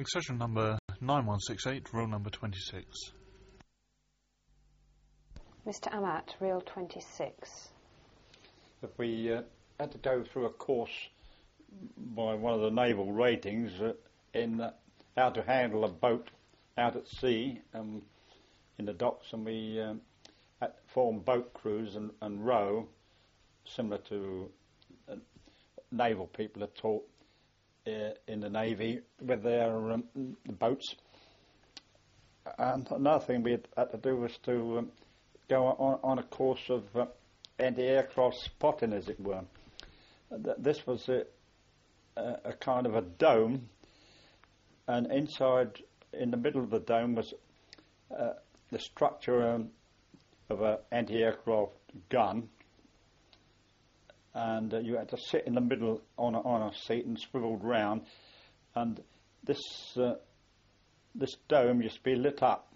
Accession number 9168, rule number 26. Mr. Amat, reel 26. If we had to go through a course by one of the naval ratings in how to handle a boat out at sea in the docks, and we had to form boat crews and row, similar to naval people are taught in the Navy with their boats. And another thing we had to do was to go on a course of anti-aircraft spotting, as it were. This was a kind of a dome, and inside, in the middle of the dome, was the structure of an anti-aircraft gun, and you had to sit in the middle on a seat and swiveled round, and this dome used to be lit up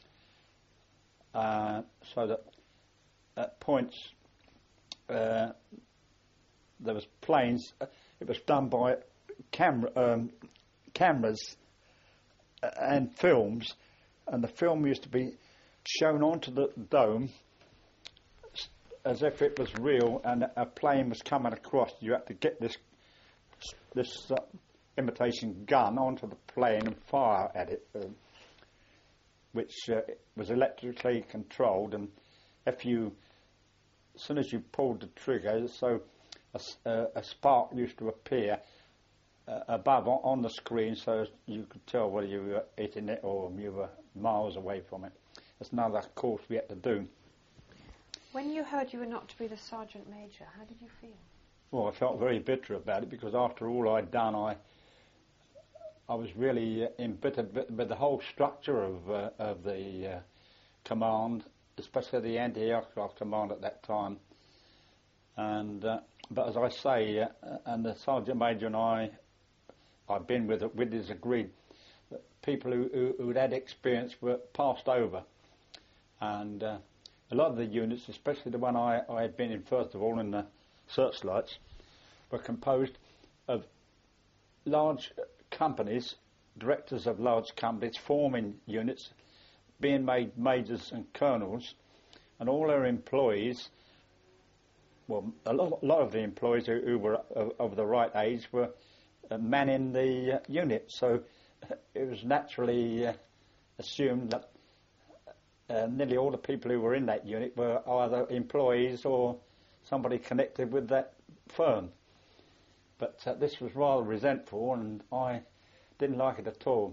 so that at points there was planes. It was done by cameras and films, and the film used to be shown onto the dome as if it was real, and a plane was coming across. You had to get this imitation gun onto the plane and fire at it, which was electrically controlled. And as soon as you pulled the trigger, so a spark used to appear above on the screen, so you could tell whether you were hitting it or you were miles away from it. That's another course we had to do. When you heard you were not to be the Sergeant Major, how did you feel? Well, I felt very bitter about it, because after all I'd done, I was really embittered with the whole structure of the command, especially the anti-aircraft command at that time. And but as I say, and the Sergeant Major and I've been with is agreed that people who'd had experience were passed over, and a lot of the units, especially the one I had been in first of all in the searchlights, were composed of large companies, directors of large companies forming units, being made majors and colonels, and all their employees, well, a lot of the employees who were of the right age were manning the unit, so it was naturally assumed that nearly all the people who were in that unit were either employees or somebody connected with that firm. But this was rather resentful, and I didn't like it at all.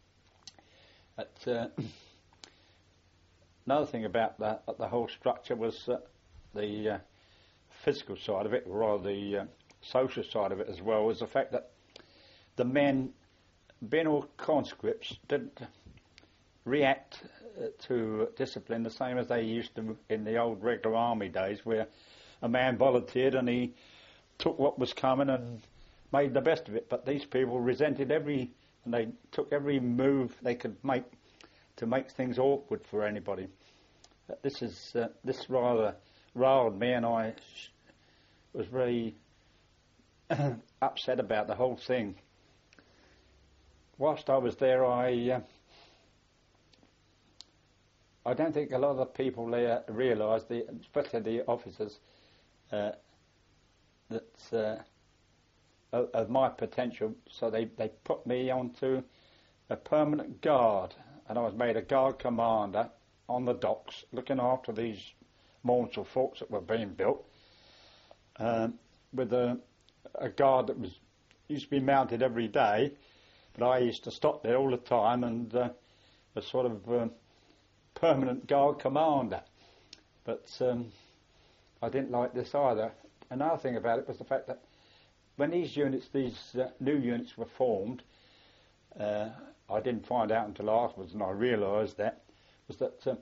But another thing about the whole structure was the physical side of it, or rather the social side of it as well, was the fact that the men, being all conscripts, didn't react to discipline the same as they used to in the old regular army days, where a man volunteered and he took what was coming and made the best of it. But these people resented and they took every move they could make to make things awkward for anybody. This rather riled me, and I was very upset about the whole thing. Whilst I was there, I don't think a lot of the people there realised, especially the officers, that of my potential. So they put me onto a permanent guard, and I was made a guard commander on the docks, looking after these Maunsell forts that were being built, with a guard that used to be mounted every day, but I used to stop there all the time, and a sort of permanent guard commander. But I didn't like this either. Another thing about it was the fact that when these new units were formed, I didn't find out until afterwards, and I realised that, was that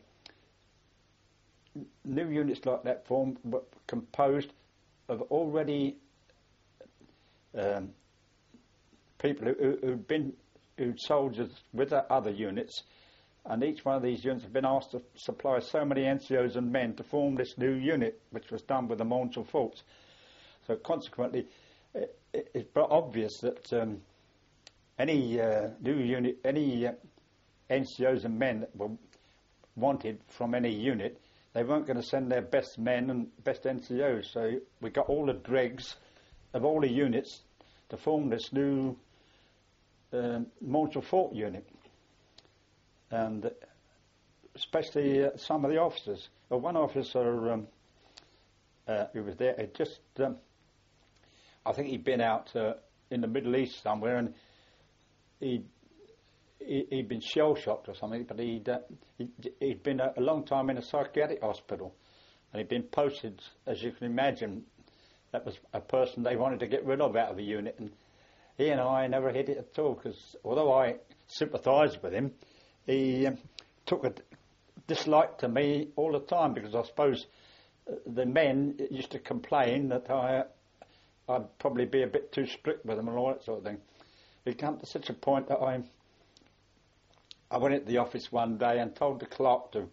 new units like that formed were composed of already people who'd soldiers with the other units, and each one of these units had been asked to supply so many NCOs and men to form this new unit, which was done with the Maunsell forts. So consequently, it's obvious that any new unit, any NCOs and men that were wanted from any unit, they weren't going to send their best men and best NCOs. So we got all the dregs of all the units to form this new Montreal Fort unit. And especially some of the officers. Well, one officer who was there, it just, I think he'd been out in the Middle East somewhere, and he'd been shell-shocked or something, but he'd been a long time in a psychiatric hospital, and he'd been posted, as you can imagine. That was a person they wanted to get rid of out of the unit, and he and I never hit it at all, because although I sympathised with him, he took a dislike to me all the time, because I suppose the men used to complain that I'd probably be a bit too strict with them and all that sort of thing. It came to such a point that I went into the office one day and told the clerk to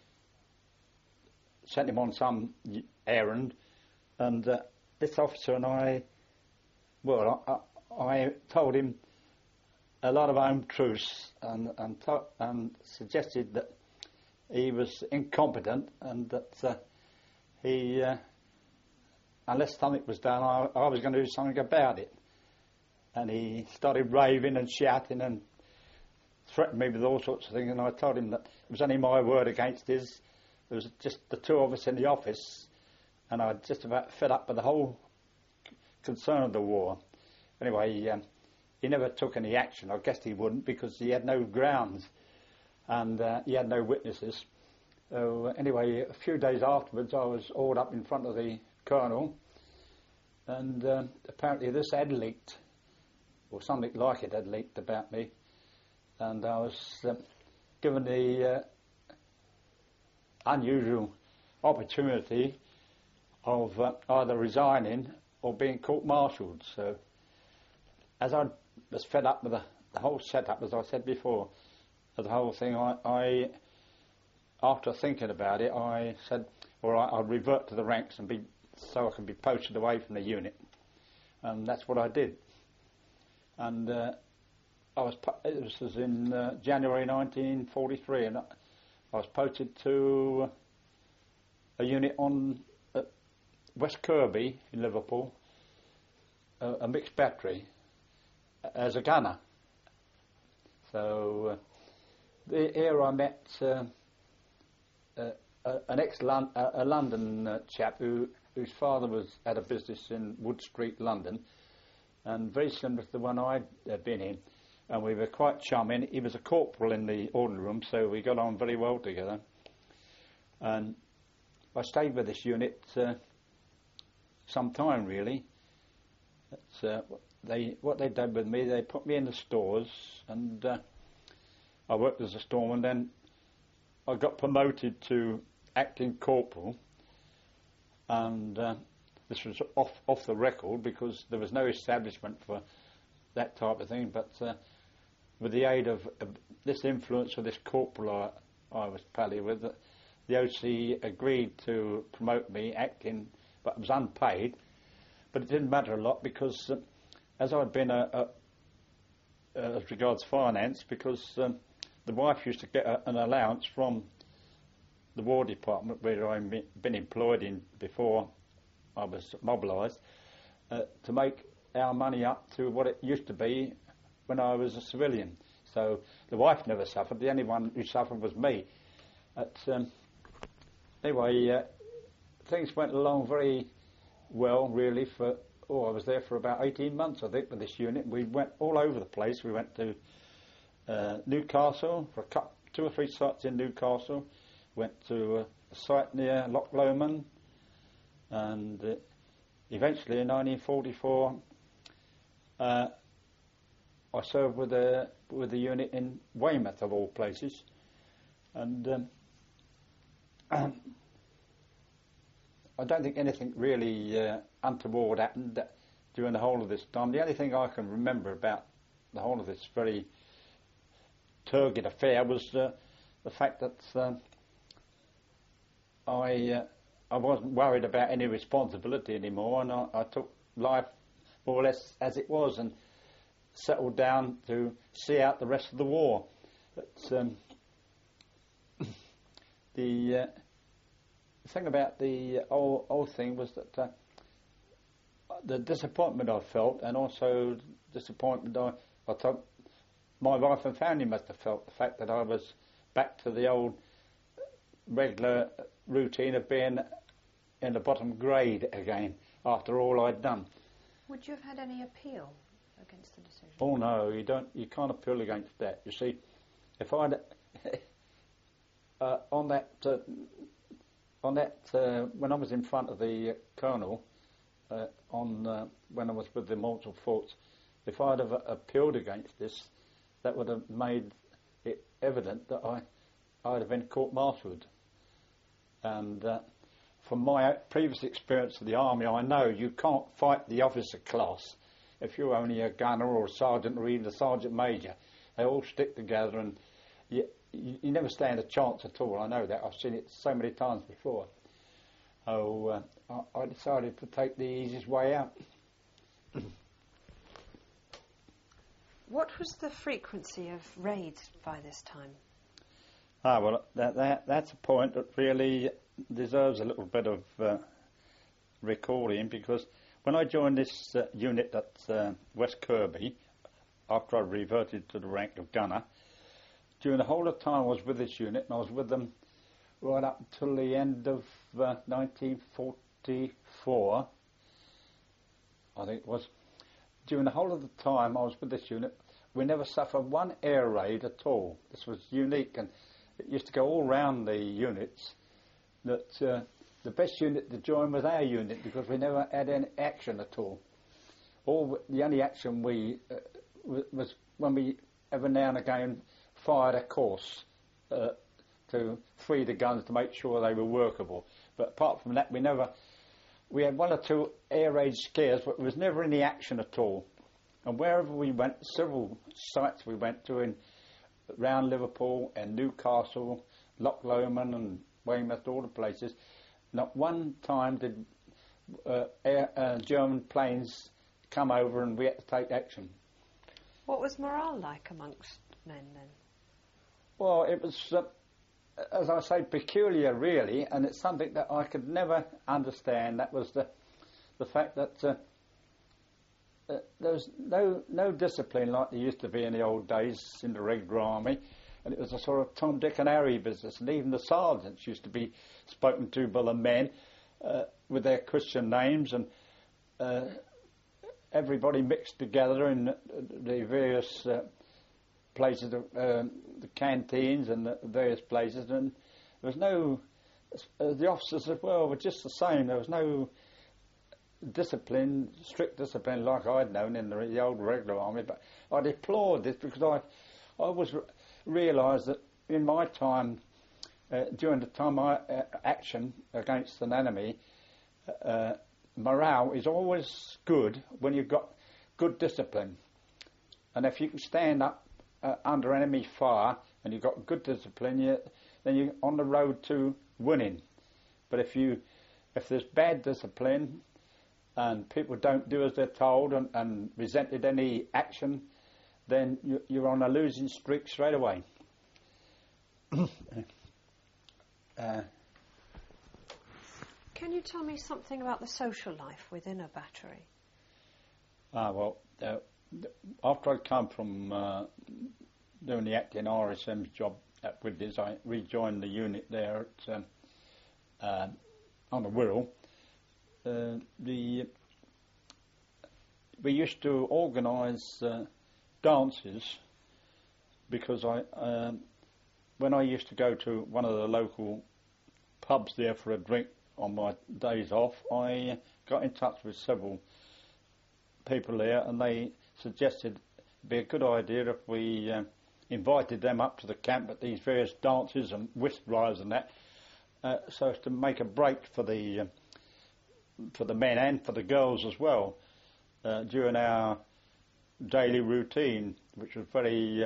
send him on some errand, and this officer and I told him a lot of home truths and suggested that he was incompetent and that unless something was done, I was going to do something about it. And he started raving and shouting and threatened me with all sorts of things, and I told him that it was only my word against his. It was just the two of us in the office, and I just about fed up with the whole concern of the war. Anyway, he never took any action. I guessed he wouldn't, because he had no grounds and he had no witnesses. So anyway, a few days afterwards, I was hauled up in front of the colonel, and apparently this had leaked, or something like it had leaked about me, and I was given the unusual opportunity of either resigning or being court-martialed. So as I was fed up with the whole setup, as I said before, of the whole thing, I after thinking about it, I said, all right, I'll revert to the ranks and so I can be posted away from the unit. And that's what I did. And it was in January 1943, and I was posted to a unit on West Kirby in Liverpool, a mixed battery, as a gunner. So here I met a London chap whose father had a business in Wood Street, London, and very similar to the one I'd been in, and we were quite charming. He was a corporal in the ordnance room, so we got on very well together. And I stayed with this unit some time, really. What they did with me, they put me in the stores, and I worked as a storeman. Then I got promoted to acting corporal, and this was off the record because there was no establishment for that type of thing. But with the aid of this influence of this corporal I was pally with, the OC agreed to promote me acting, but it was unpaid. But it didn't matter a lot, because as I'd been as regards finance, because the wife used to get an allowance from the War Department, where I'd been employed in before I was mobilised, to make our money up to what it used to be when I was a civilian. So the wife never suffered. The only one who suffered was me. Anyway, things went along very well, really. I was there for about 18 months, I think, with this unit. We went all over the place. We went to Newcastle, for 2 or 3 sites in Newcastle. Went to a site near Loch Lomond, and eventually in 1944 I served with the unit in Weymouth, of all places. And I don't think anything really untoward happened during the whole of this time. The only thing I can remember about the whole of this very turgid affair was the fact that I wasn't worried about any responsibility anymore, and I took life more or less as it was. And settled down to see out the rest of the war. But the thing about the old thing was that the disappointment I felt, and also disappointment I thought my wife and family must have felt, the fact that I was back to the old regular routine of being in the bottom grade again after all I'd done. Would you have had any appeal against the decision? Oh no, you can't appeal against that. You see, if I'd on that when I was in front of the colonel when I was with the Mortal Forts, if I'd have appealed against this, that would have made it evident that I'd have been court-martialed. And from my previous experience of the army, I know you can't fight the officer class if you're only a gunner or a sergeant or even a sergeant major. They all stick together, and you never stand a chance at all. I know that. I've seen it so many times before. So I decided to take the easiest way out. What was the frequency of raids by this time? Well, that's a point that really deserves a little bit of recalling, because when I joined this unit at West Kirby, after I reverted to the rank of gunner, during the whole of the time I was with this unit, and I was with them right up until the end of 1944, I think it was. During the whole of the time I was with this unit, we never suffered one air raid at all. This was unique, and it used to go all round the units that the best unit to join was our unit, because we never had any action at all. The only action we was when we every now and again fired a course to free the guns to make sure they were workable. But apart from that, we had one or two air raid scares, but there was never any action at all. And wherever we went, several sites we went to around Liverpool and Newcastle, Loch Lomond and Weymouth, all the places, not one time did German planes come over and we had to take action. What was morale like amongst men then? Well, it was, as I say, peculiar really, and it's something that I could never understand. That was the fact that there was no discipline like there used to be in the old days in the regular army, and it was a sort of Tom, Dick and Harry business, and even the sergeants used to be spoken to by the men with their Christian names, and everybody mixed together in the various places, the canteens and the various places, and there was no, the officers as well were just the same. There was no discipline, strict discipline like I'd known in the old regular army, but I deplored this because I always realised that in my time, during the time action against an enemy, morale is always good when you've got good discipline. And if you can stand up under enemy fire and you've got good discipline, then you're on the road to winning. But if there's bad discipline and people don't do as they're told and resented any action, then you're on a losing streak straight away. Can you tell me something about the social life within a battery? Well, after I'd come from doing the acting RSM's job at Whitleys, I rejoined the unit there at, on the Wirral. We used to organise dances, because when I used to go to one of the local pubs there for a drink on my days off, I got in touch with several people there, and they suggested it'd be a good idea if we invited them up to the camp at these various dances and whist rides and that, so as to make a break for the men and for the girls as well during our daily routine, which was very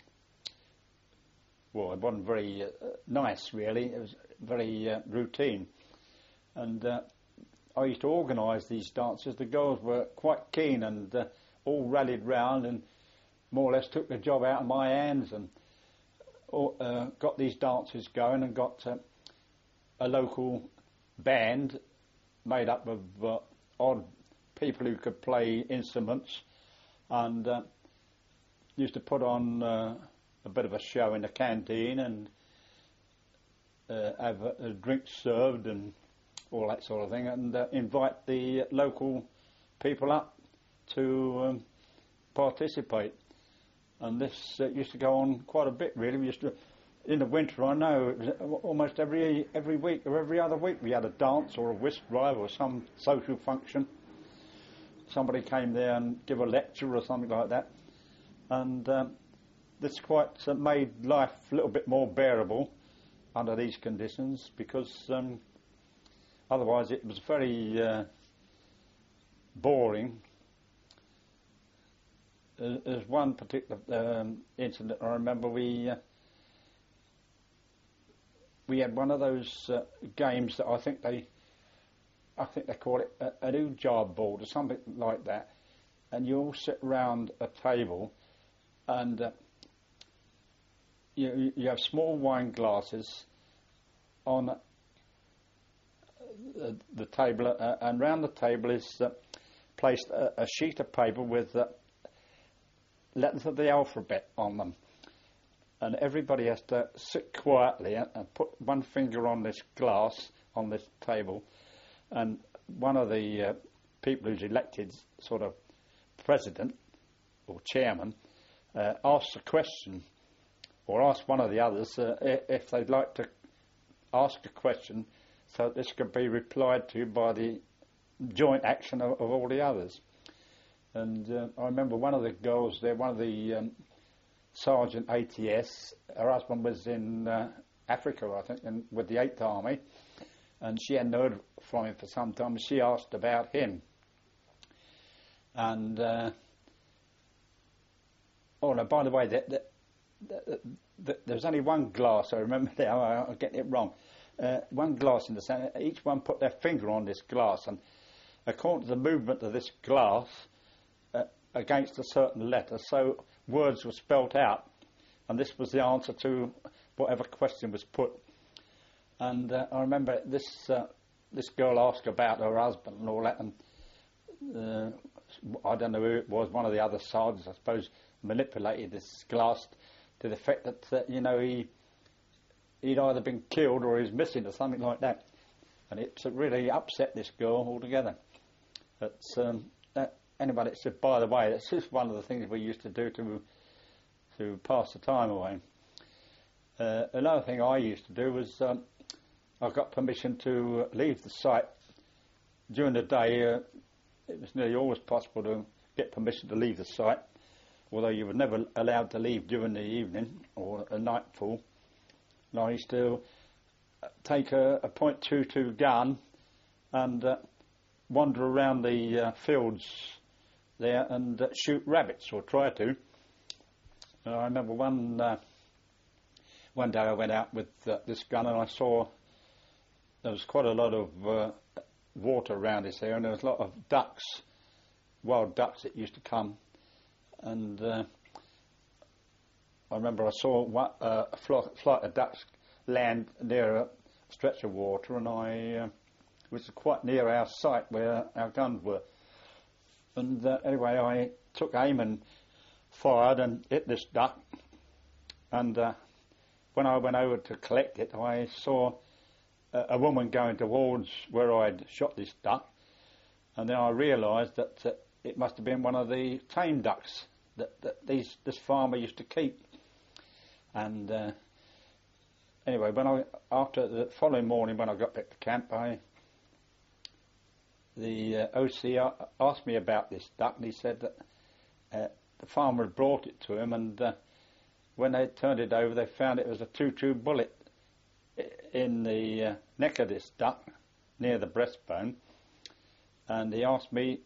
well, it wasn't very nice really. It was very routine, and I used to organise these dances. The girls were quite keen and all rallied round, and more or less took the job out of my hands and got these dances going, and got a local band made up of odd people who could play instruments, and used to put on a bit of a show in the canteen and have drinks served and all that sort of thing, and invite the local people up to participate. And this used to go on quite a bit, really. We used to, in the winter, I know, it was almost every week or every other week we had a dance or a whisk drive or some social function. Somebody came there and give a lecture or something like that. And this quite made life a little bit more bearable under these conditions, because otherwise it was very boring. There's one particular incident I remember. We had one of those games that I think they call it an Ouija board or something like that, and you all sit round a table, and you have small wine glasses on the table, and round the table is placed a sheet of paper with letters of the alphabet on them, and everybody has to sit quietly and put one finger on this glass on this table, and one of the people who's elected sort of president or chairman asks a question, or asks one of the others if they'd like to ask a question, so this could be replied to by the joint action of all the others. And I remember one of the girls there, one of the Sergeant ATS, her husband was in Africa, I think, with the 8th Army, and she hadn't heard from him for some time. She asked about him. And, oh no, by the way, there was only one glass, I remember now, I'm getting it wrong. One glass in the centre, each one put their finger on this glass, and according to the movement of this glass, against a certain letter, so words were spelt out, and this was the answer to whatever question was put. And I remember this girl asked about her husband and all that, and I don't know who it was, one of the other sergeants, I suppose, manipulated this glass to the effect that he'd either been killed or he's missing or something like that, and it really upset this girl altogether. But anybody said, by the way, that's just one of the things we used to do to pass the time away. Another thing I used to do was I got permission to leave the site during the day. It was nearly always possible to get permission to leave the site, although you were never allowed to leave during the evening or a nightfall. And I used to take a .22 gun and wander around the fields there and shoot rabbits, or try to. I remember one day I went out with this gun, and I saw there was quite a lot of water around this area, and there was a lot of ducks, wild ducks that used to come. And I remember I saw a flight of ducks land near a stretch of water, and I was quite near our site where our guns were. And anyway, I took aim and fired and hit this duck. And when I went over to collect it, I saw a woman going towards where I'd shot this duck. And then I realised that it must have been one of the tame ducks that this farmer used to keep. And anyway, after the following morning when I got back to camp, the OC asked me about this duck, and he said that the farmer had brought it to him, and when they turned it over, they found it was a .22 bullet in the neck of this duck, near the breastbone. And he asked me,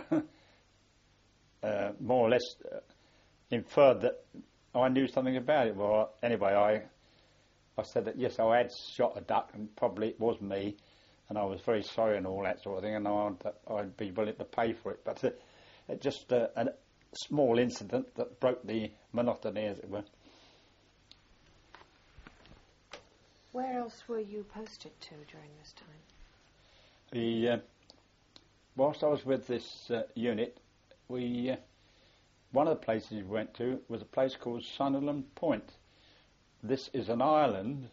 more or less inferred that I knew something about it. Well, anyway, I said that yes, I had shot a duck, and probably it was me, and I was very sorry and all that sort of thing, and I'd be willing to pay for it. But it just small incident that broke the monotony, as it were. Where else were you posted to during this time? Whilst I was with this unit, one of the places we went to was a place called Sunderland Point. This is an island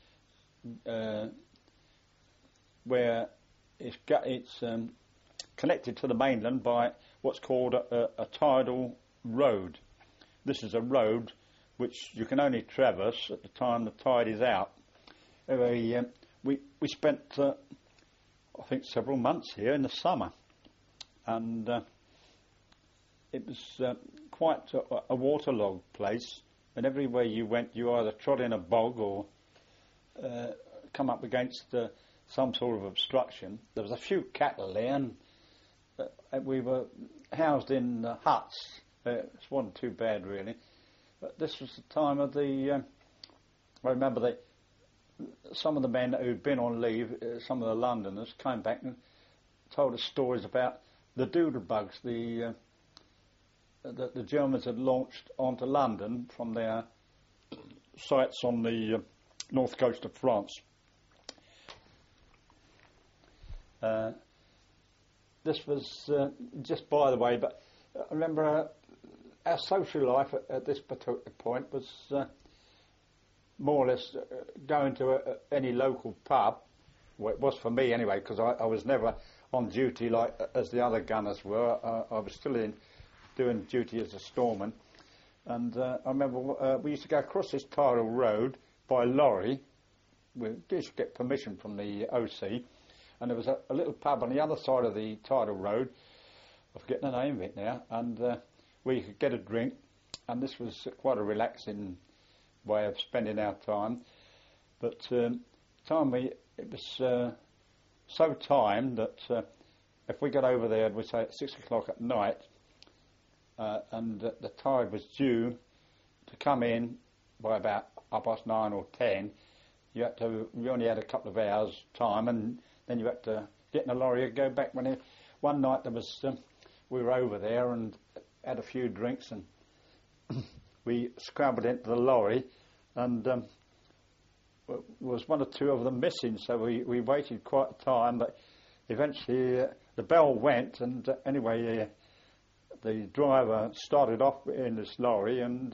where it's connected to the mainland by what's called a tidal road. This is a road which you can only traverse at the time the tide is out. Anyway, we spent I think several months here in the summer, and it was quite a waterlogged place, and everywhere you went you either trod in a bog or come up against some sort of obstruction. There was a few cattle there, and we were housed in huts. It wasn't too bad really, but this was the time of the I remember some of the men who'd been on leave, some of the Londoners, came back and told us stories about the doodlebugs the Germans had launched onto London from their sites on the north coast of France. This was just by the way, but I remember our social life at this particular point was more or less going to any local pub. Well, it was for me anyway, because I was never on duty like as the other gunners were. I was still doing duty as a storeman. And I remember we used to go across this tidal road by lorry. We used to get permission from the OC. And there was a little pub on the other side of the tidal road. I'm forgetting the name of it now. And where you could get a drink. And this was quite a relaxing way of spending our time. But it was so timed that if we got over there, we'd say at 6 o'clock at night, and the tide was due to come in by about 9:30 or 10, you only had a couple of hours time, and then you had to get in a lorry and go back. One night we were over there and had a few drinks, and we scrambled into the lorry, and was one or two of them missing, so we waited quite a time, but eventually the bell went, and anyway the driver started off in this lorry, and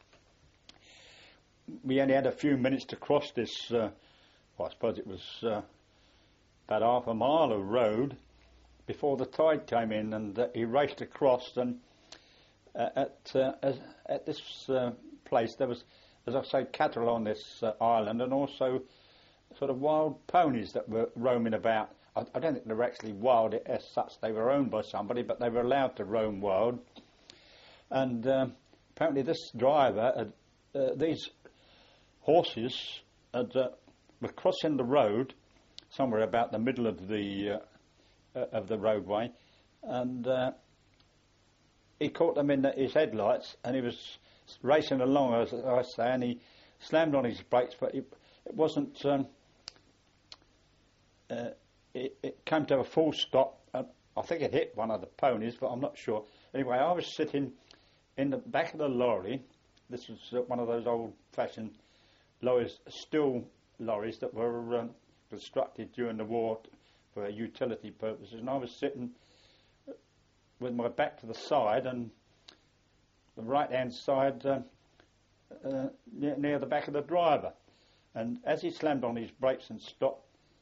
we only had a few minutes to cross this, I suppose it was about half a mile of road before the tide came in, and he raced across, and at this place there was, as I say, cattle on this island, and also sort of wild ponies that were roaming about. I don't think they were actually wild as such. They were owned by somebody, but they were allowed to roam wild. And apparently this driver, these horses were crossing the road somewhere about the middle of the roadway, and he caught them in his headlights, and he was racing along, as I say, and he slammed on his brakes, but it wasn't. It came to a full stop. I think it hit one of the ponies, but I'm not sure. Anyway, I was sitting in the back of the lorry. This was one of those old-fashioned lorries, steel lorries that were constructed during the war for utility purposes, and I was sitting with my back to the side, and the right-hand side near the back of the driver. And as he slammed on his brakes and stopped,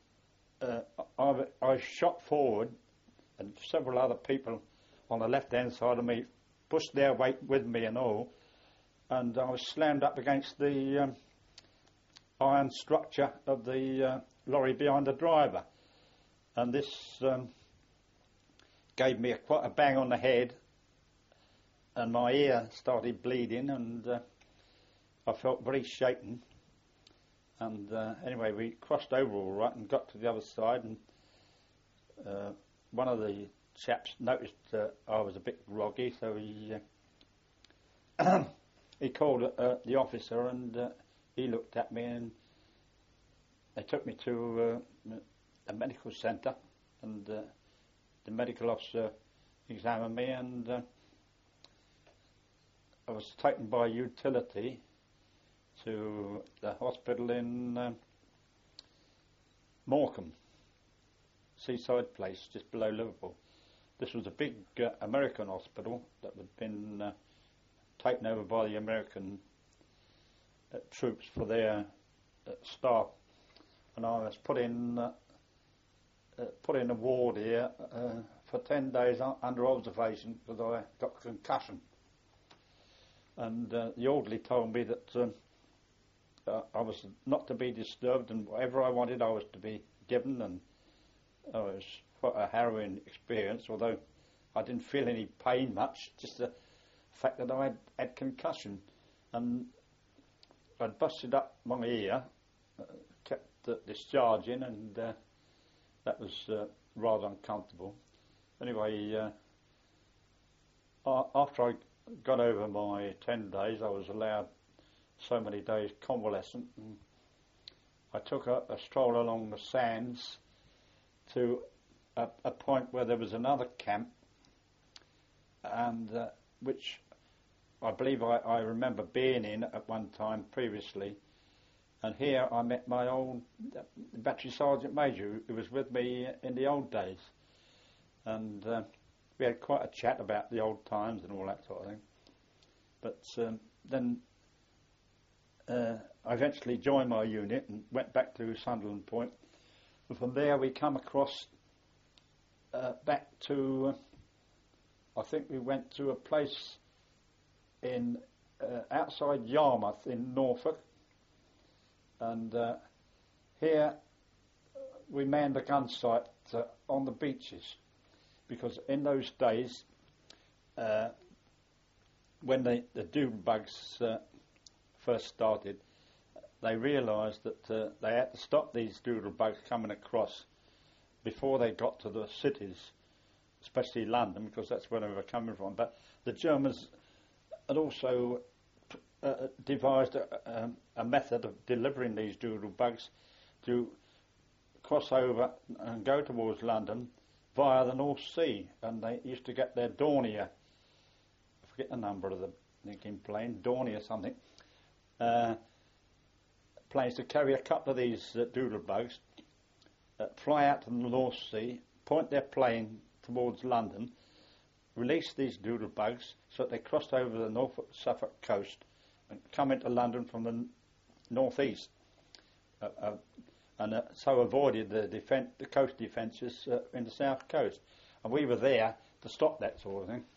I shot forward, and several other people on the left-hand side of me pushed their weight with me and all, and I was slammed up against the iron structure of the lorry behind the driver. And this gave me quite a bang on the head, and my ear started bleeding, and I felt very shaken. And anyway, we crossed over all right and got to the other side, and one of the chaps noticed I was a bit groggy, so he called the officer, and he looked at me, and they took me to a medical centre, and the medical officer examined me, and I was taken by utility to the hospital in Morecambe, seaside place just below Liverpool. This was a big American hospital that had been taken over by the American troops for their staff, and I was put in a ward here for 10 days under observation because I got concussion. And the orderly told me that I was not to be disturbed, and whatever I wanted I was to be given, and it was quite a harrowing experience, although I didn't feel any pain much, just the fact that I had concussion. And I'd busted up my ear, kept discharging, and that was rather uncomfortable. Anyway, after I got over my 10 days, I was allowed so many days convalescent, and I took a stroll along the sands to a point where there was another camp, and which I believe I remember being in at one time previously. And here I met my old battery sergeant major who was with me in the old days, and we had quite a chat about the old times and all that sort of thing. But then I eventually joined my unit and went back to Sunderland Point, and from there we come across back to I think we went to a place in outside Yarmouth in Norfolk, and here we manned a gun site on the beaches, because in those days when the doodlebugs first started, they realised that they had to stop these doodlebugs coming across before they got to the cities, especially London, because that's where they were coming from. But the Germans had also devised a method of delivering these doodlebugs to cross over and go towards London via the North Sea, and they used to get their Dornier, I forget the number of the thinking plane, Dornier something, planes to carry a couple of these doodlebugs, fly out to the North Sea, point their plane towards London, release these doodlebugs so that they crossed over the Norfolk-Suffolk coast and come into London from the northeast, and so avoided the coast defences in the south coast. And we were there to stop that sort of thing.